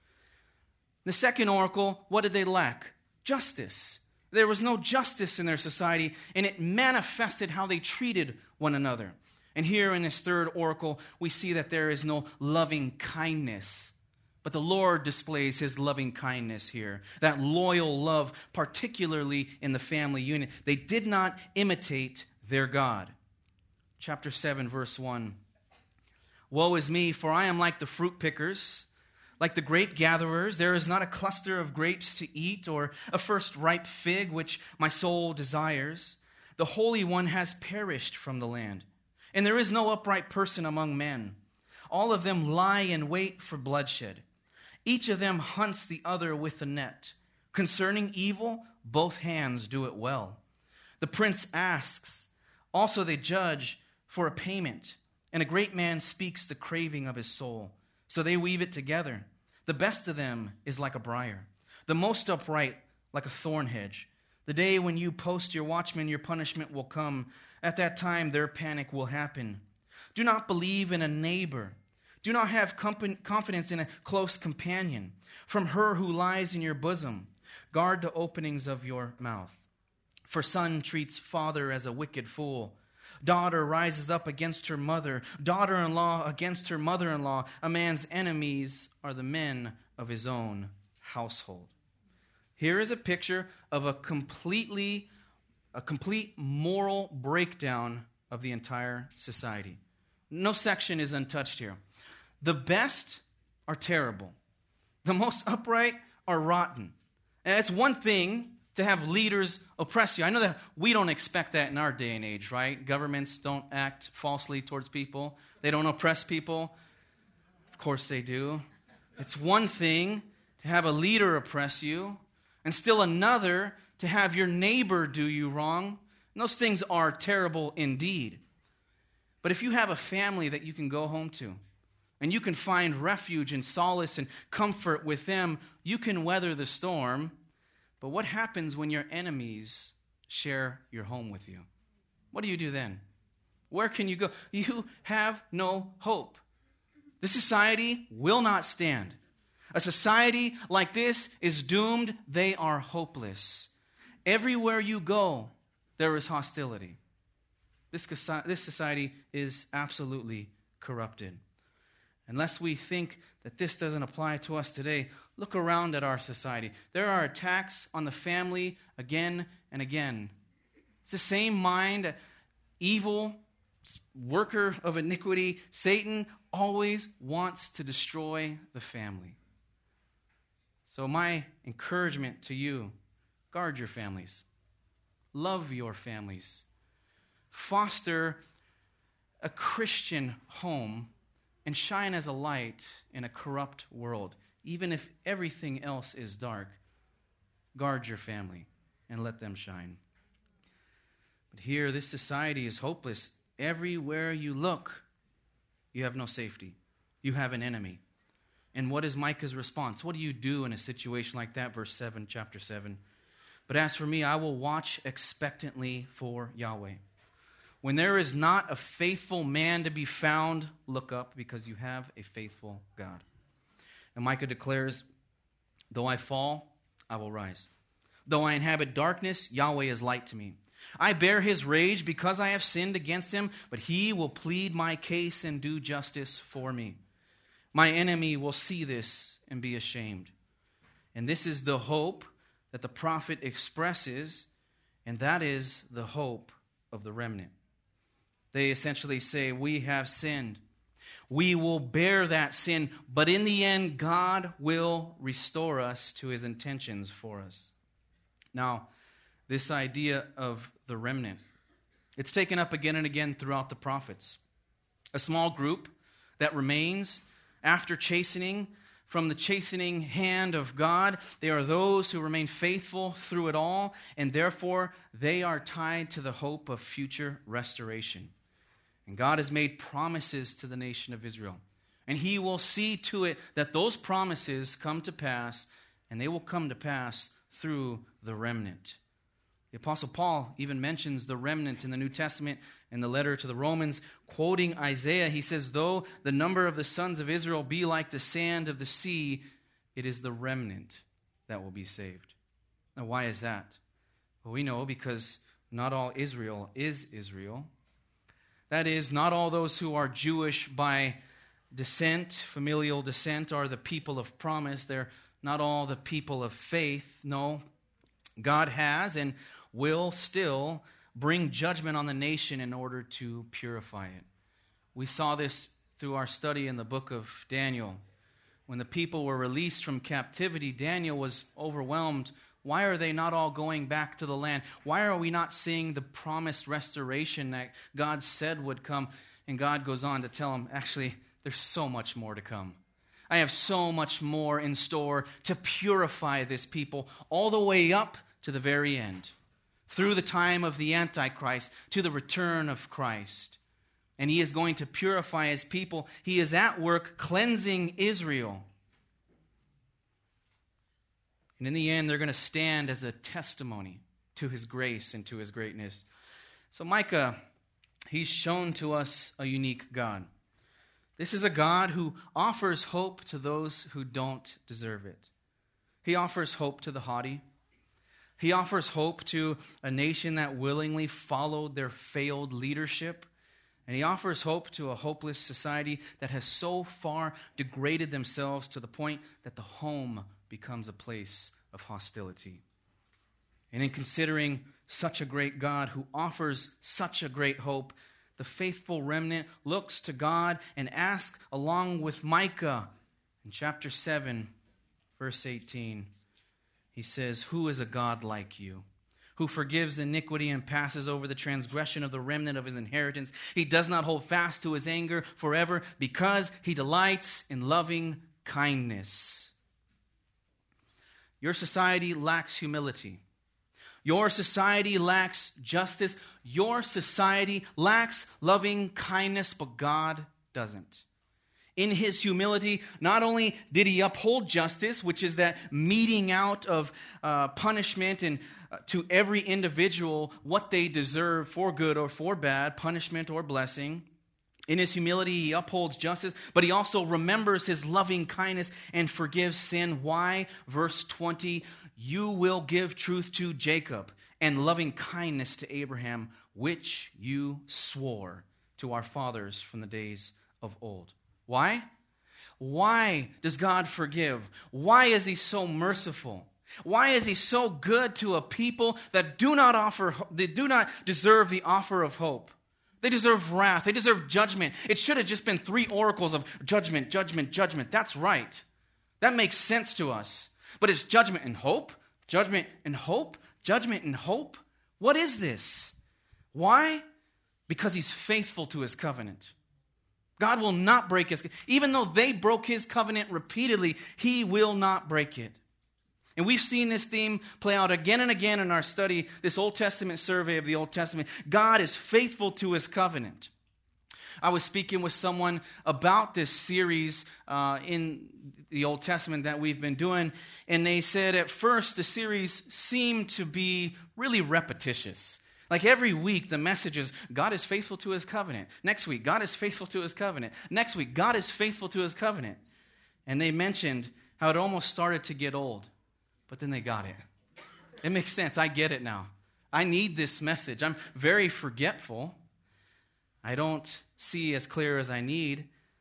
The second oracle, what did they lack? Justice. There was no justice in their society, and it manifested how they treated one another. And here in this third oracle, we see that there is no loving kindness. But the Lord displays his loving kindness here, that loyal love, particularly in the family unit. They did not imitate their God. Chapter 7, verse 1. Woe is me, for I am like the fruit pickers, like the grape gatherers. There is not a cluster of grapes to eat, or a first ripe fig which my soul desires. The Holy One has perished from the land, and there is no upright person among men. All of them lie in wait for bloodshed. Each of them hunts the other with a net. Concerning evil, both hands do it well. The prince asks, also they judge for a payment. And a great man speaks the craving of his soul. So they weave it together. The best of them is like a briar, the most upright like a thorn hedge. The day when you post your watchmen, your punishment will come. At that time, their panic will happen. Do not believe in a neighbor. Do not have confidence in a close companion. From her who lies in your bosom, guard the openings of your mouth. For son treats father as a wicked fool. Daughter rises up against her mother. Daughter-in-law against her mother-in-law. A man's enemies are the men of his own household. Here is a picture of a complete moral breakdown of the entire society. No section is untouched here. The best are terrible. The most upright are rotten. And it's one thing to have leaders oppress you. I know that we don't expect that in our day and age, right? Governments don't act falsely towards people. They don't oppress people. Of course they do. It's one thing to have a leader oppress you, and still another to have your neighbor do you wrong. And those things are terrible indeed. But if you have a family that you can go home to, and you can find refuge and solace and comfort with them, you can weather the storm. But what happens when your enemies share your home with you? What do you do then? Where can you go? You have no hope. This society will not stand. A society like this is doomed. They are hopeless. Everywhere you go, there is hostility. This society is absolutely corrupted. Unless we think that this doesn't apply to us today, look around at our society. There are attacks on the family again and again. It's the same mind, evil, worker of iniquity. Satan always wants to destroy the family. So my encouragement to you, guard your families. Love your families. Foster a Christian home and shine as a light in a corrupt world. Even if everything else is dark, guard your family and let them shine. But here, this society is hopeless. Everywhere you look, you have no safety. You have an enemy. And what is Micah's response? What do you do in a situation like that? Verse 7, chapter 7. But as for me, I will watch expectantly for Yahweh. When there is not a faithful man to be found, look up, because you have a faithful God. And Micah declares, though I fall, I will rise. Though I inhabit darkness, Yahweh is light to me. I bear his rage because I have sinned against him, but he will plead my case and do justice for me. My enemy will see this and be ashamed. And this is the hope that the prophet expresses, and that is the hope of the remnant. They essentially say, we have sinned. We will bear that sin, but in the end, God will restore us to his intentions for us. Now, this idea of the remnant, it's taken up again and again throughout the prophets. A small group that remains after chastening, from the chastening hand of God. They are those who remain faithful through it all, and therefore they are tied to the hope of future restoration. And God has made promises to the nation of Israel. And he will see to it that those promises come to pass, and they will come to pass through the remnant. The Apostle Paul even mentions the remnant in the New Testament in the letter to the Romans, quoting Isaiah. He says, though the number of the sons of Israel be like the sand of the sea, it is the remnant that will be saved. Now, why is that? Well, we know because not all Israel is Israel. That is, not all those who are Jewish by descent, familial descent, are the people of promise. They're not all the people of faith. No, God has and will still bring judgment on the nation in order to purify it. We saw this through our study in the book of Daniel. When the people were released from captivity, Daniel was overwhelmed. Why are they not all going back to the land? Why are we not seeing the promised restoration that God said would come? And God goes on to tell him, actually, there's so much more to come. I have so much more in store to purify this people all the way up to the very end, through the time of the Antichrist to the return of Christ. And he is going to purify his people. He is at work cleansing Israel. And in the end, they're going to stand as a testimony to his grace and to his greatness. So Micah, he's shown to us a unique God. This is a God who offers hope to those who don't deserve it. He offers hope to the haughty. He offers hope to a nation that willingly followed their failed leadership. And he offers hope to a hopeless society that has so far degraded themselves to the point that the home becomes a place of hostility. And in considering such a great God who offers such a great hope, the faithful remnant looks to God and asks, along with Micah, in chapter 7, verse 18, he says, who is a God like you, who forgives iniquity and passes over the transgression of the remnant of his inheritance? He does not hold fast to his anger forever, because he delights in loving kindness. Your society lacks humility. Your society lacks justice. Your society lacks loving kindness, but God doesn't. In his humility, not only did he uphold justice, which is that meting out of punishment and to every individual what they deserve for good or for bad, punishment or blessing. In his humility, he upholds justice, but he also remembers his loving kindness and forgives sin. Why? Verse 20, you will give truth to Jacob and loving kindness to Abraham, which you swore to our fathers from the days of old. Why? Why does God forgive? Why is he so merciful? Why is he so good to a people that do not deserve the offer of hope? They deserve wrath. They deserve judgment. It should have just been 3 oracles of judgment, judgment, judgment. That's right. That makes sense to us. But it's judgment and hope, judgment and hope, judgment and hope. What is this? Why? Because he's faithful to his covenant. God will not break his covenant. Even though they broke his covenant repeatedly, he will not break it. And we've seen this theme play out again and again in our study, this Old Testament survey of the Old Testament. God is faithful to his covenant. I was speaking with someone about this series in the Old Testament that we've been doing, and they said at first the series seemed to be really repetitious. Like every week, the message is, God is faithful to his covenant. Next week, God is faithful to his covenant. Next week, God is faithful to his covenant. And they mentioned how it almost started to get old, but then they got it. It makes sense. I get it now. I need this message. I'm very forgetful. I don't see as clear as I need.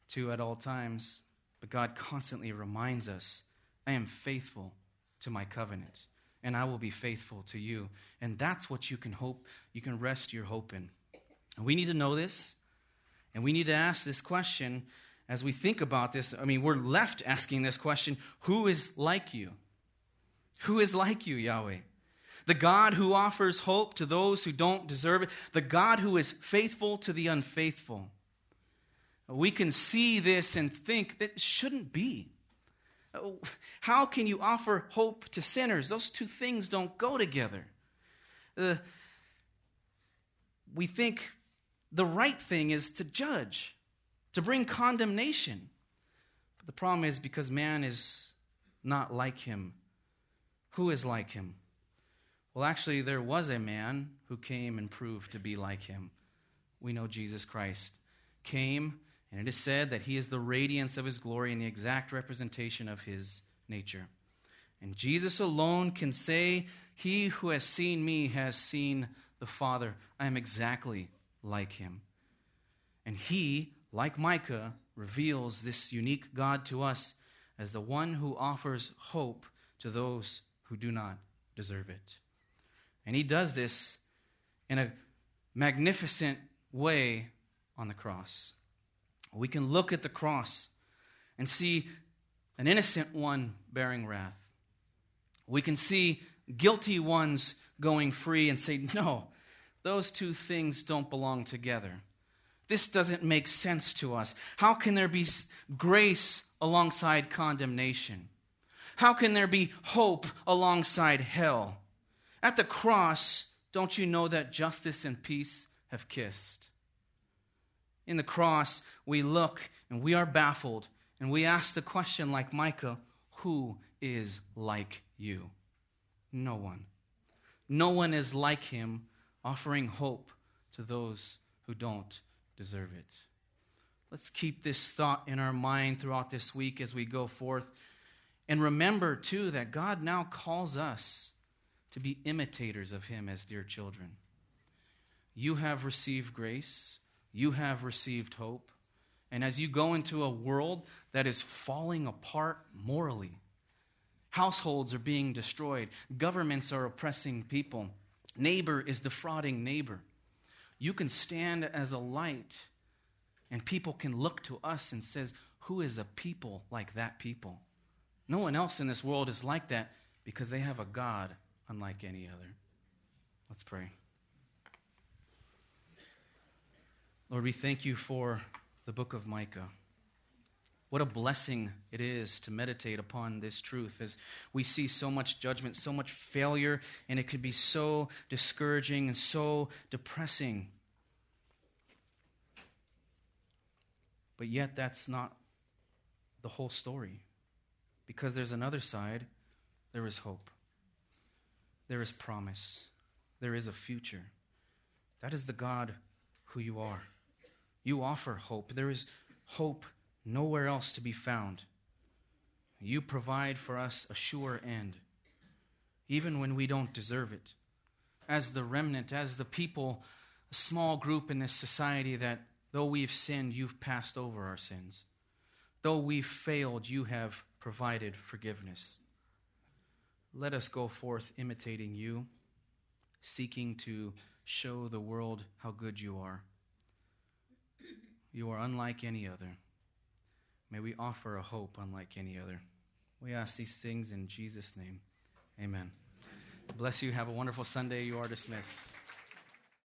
to at all times, but God constantly reminds us, I am faithful to my covenant, and I will be faithful to you. And that's what you can rest your hope in. And we need to know this, and we need to ask this question as we think about this. I mean, we're left asking this question, who is like you? Who is like you, Yahweh? The God who offers hope to those who don't deserve it. The God who is faithful to the unfaithful. We can see this and think that it shouldn't be. How can you offer hope to sinners? Those two things don't go together. We think the right thing is to judge, to bring condemnation. But the problem is because man is not like him. Who is like him? Well, actually, there was a man who came and proved to be like him. We know Jesus Christ came, and it is said that he is the radiance of his glory and the exact representation of his nature. And Jesus alone can say, he who has seen me has seen the Father. I am exactly like him. And he, like Micah, reveals this unique God to us as the one who offers hope to those who do not deserve it. And he does this in a magnificent way on the cross. We can look at the cross and see an innocent one bearing wrath. We can see guilty ones going free and say, no, those two things don't belong together. This doesn't make sense to us. How can there be grace alongside condemnation? How can there be hope alongside hell? At the cross, don't you know that justice and peace have kissed? In the cross, we look and we are baffled, and we ask the question like Micah, who is like you? No one. No one is like him, offering hope to those who don't deserve it. Let's keep this thought in our mind throughout this week as we go forth. And remember, too, that God now calls us to be imitators of him as dear children. You have received grace. You have received hope. And as you go into a world that is falling apart morally, households are being destroyed, governments are oppressing people, neighbor is defrauding neighbor, you can stand as a light, and people can look to us and says, who is a people like that people? No one else in this world is like that because they have a God unlike any other. Let's pray. Lord, we thank you for the book of Micah. What a blessing it is to meditate upon this truth as we see so much judgment, so much failure, and it could be so discouraging and so depressing. But yet that's not the whole story. Because there's another side. There is hope. There is promise. There is a future. That is the God who you are. You offer hope. There is hope nowhere else to be found. You provide for us a sure end, even when we don't deserve it. As the remnant, as the people, a small group in this society that, though we've sinned, you've passed over our sins. Though we've failed, you have provided forgiveness. Let us go forth imitating you, seeking to show the world how good you are. You are unlike any other. May we offer a hope unlike any other. We ask these things in Jesus' name. Amen. Bless you. Have a wonderful Sunday. You are dismissed.